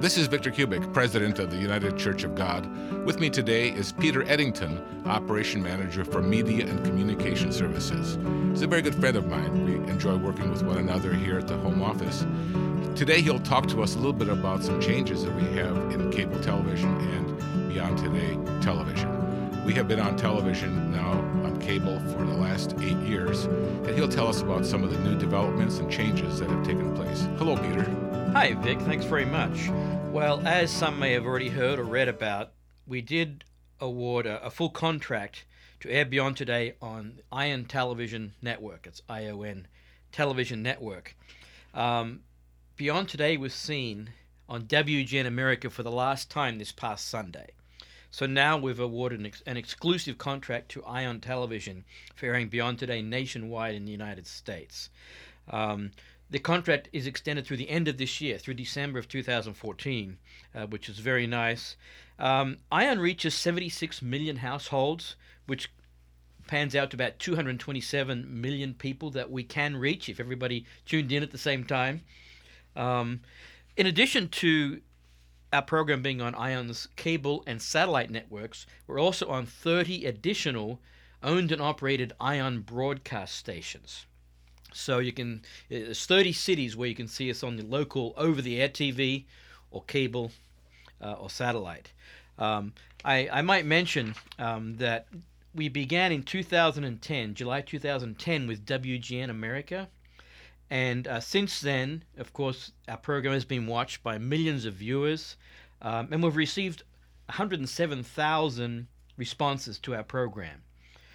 This is Victor Kubik, President of the United Church of God. With me today is Peter Eddington, Operation Manager for Media and Communication Services. He's a very good friend of mine. We enjoy working with one another here at the home office. Today he'll talk to us a little bit about some changes that we have in cable television and Beyond Today television. We have been on television now on cable for the last 8 years, and he'll tell us about some of the new developments and changes that have taken place. Hello, Peter. Hi, Vic. Thanks very much. Well, as some may have already heard or read about, we did award a full contract to air Beyond Today on ION Television Network. It's ION Television Network. Beyond Today was seen on WGN America for the last time this past Sunday. So now we've awarded an exclusive contract to ION Television for airing Beyond Today nationwide in the United States. The contract is extended through the end of this year, through December of 2014, which is very nice. ION reaches 76 million households, which pans out to about 227 million people that we can reach if everybody tuned in at the same time. In addition to our program being on ION's cable and satellite networks, we're also on 30 additional owned and operated ION broadcast stations. So there's 30 cities where you can see us on the local over-the-air TV or cable or satellite. I might mention that we began in 2010, July 2010, with WGN America. And since then, of course, our program has been watched by millions of viewers, and we've received 107,000 responses to our program.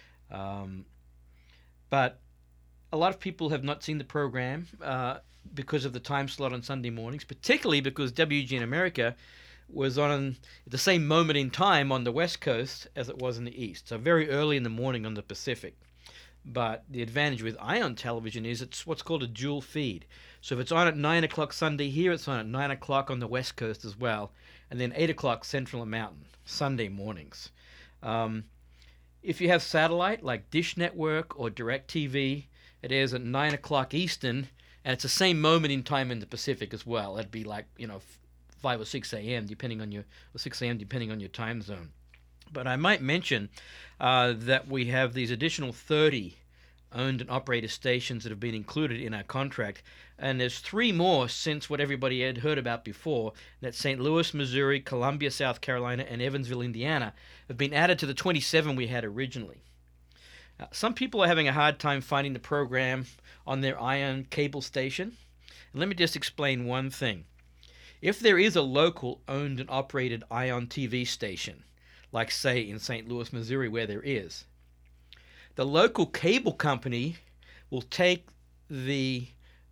But a lot of people have not seen the program because of the time slot on Sunday mornings, particularly because WGN America was on at the same moment in time on the West Coast as it was in the East, so very early in the morning on the Pacific. But the advantage with ION Television is it's what's called a dual feed. So if it's on at 9 o'clock Sunday here, it's on at 9 o'clock on the West Coast as well, and then 8 o'clock Central and Mountain, Sunday mornings. If you have satellite like Dish Network or DirecTV, it airs at 9 o'clock Eastern, and it's the same moment in time in the Pacific as well. That'd be like 5 or 6 a.m. depending on your time zone. But I might mention that we have these additional 30 owned and operated stations that have been included in our contract, and there's 3 more since what everybody had heard about before, that St. Louis, Missouri, Columbia, South Carolina, and Evansville, Indiana, have been added to the 27 we had originally. Some people are having a hard time finding the program on their ION cable station, and let me just explain one thing. If there is a local owned and operated ION TV station, like say in St. Louis, Missouri, where there is, the local cable company will take the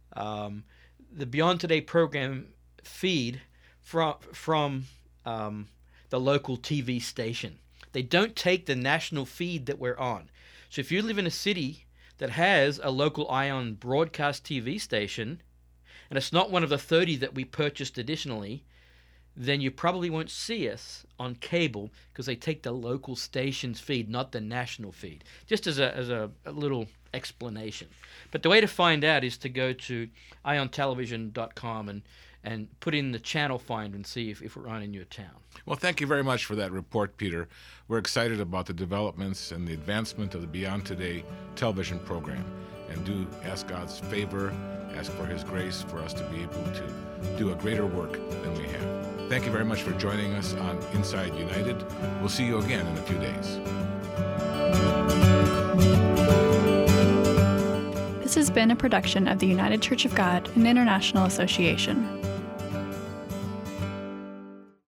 Beyond Today program feed from the local TV station. They don't take the national feed that we're on. So if you live in a city that has a local ION broadcast TV station, and it's not one of the 30 that we purchased additionally, then you probably won't see us on cable because they take the local station's feed, not the national feed. Just as a little explanation. But the way to find out is to go to iontelevision.com and put in the channel finder and see if we're on in your town. Well, thank you very much for that report, Peter. We're excited about the developments and the advancement of the Beyond Today television program. And do ask God's favor, ask for His grace for us to be able to do a greater work than we have. Thank you very much for joining us on Inside United. We'll see you again in a few days. This has been a production of the United Church of God, an international association.